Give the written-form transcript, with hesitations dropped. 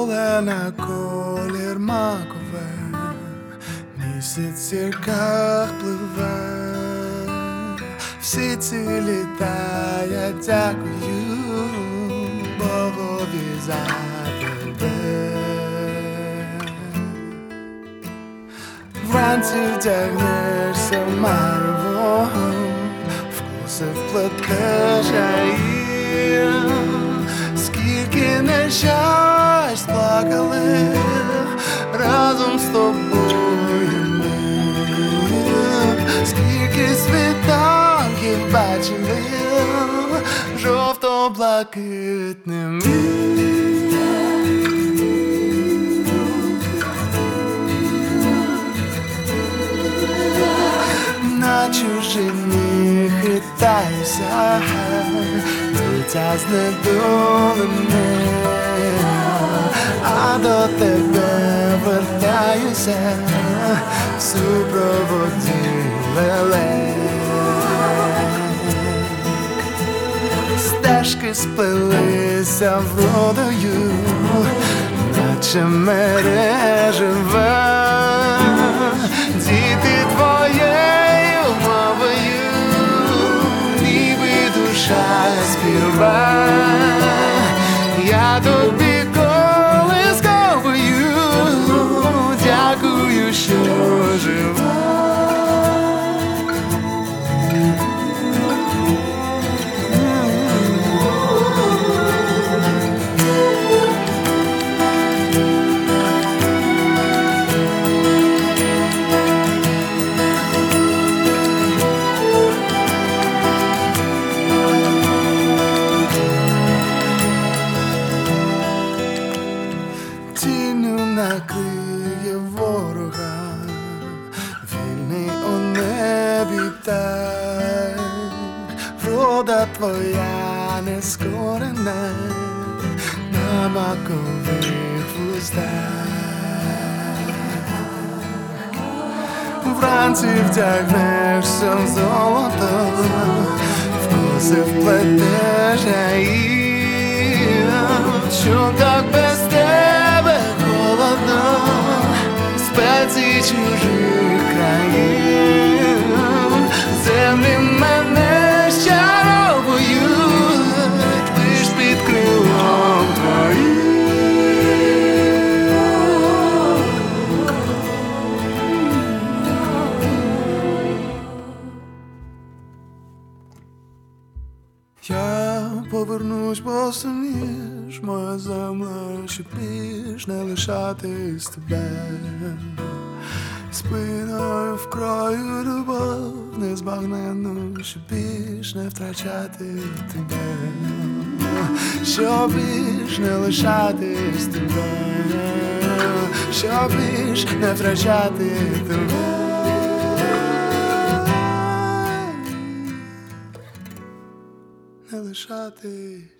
зелена колір макове, місяць в зірках пливе. Всі ці літа я дякую Богові за тебе. Вранці вдягнешся в марево, вкуси вплетеш, скільки нещасть плакали разом з тобою ми, скільки світанків бачили жовто-блакитними. На чужині хитаюся, життя знедолене, а до тебе вертаюся в супроводі лелек. Стежки сплелися вродою, наче мережеве. Діти твоєю мовою, ніби душа співає. Я тобі колисковою дякую, що жива. Тінню накриє ворога, вільний у небі птах. Врода твоя нескорена на макових вустах. Вранці вдягнешся в золото, вкуси вплетеш, що так без тебе холодно, спеці чужих країн. Землі мене щаровують лиш під крилом твоїм. Я повернусь босоніж, моя земля, щоб більш не лишатись тебе. Спиною в краю любов незбагненну, щоб більш не втрачати тебе. Щоб більш не лишатись тебе, щоб більш не втрачати тебе. Не лишати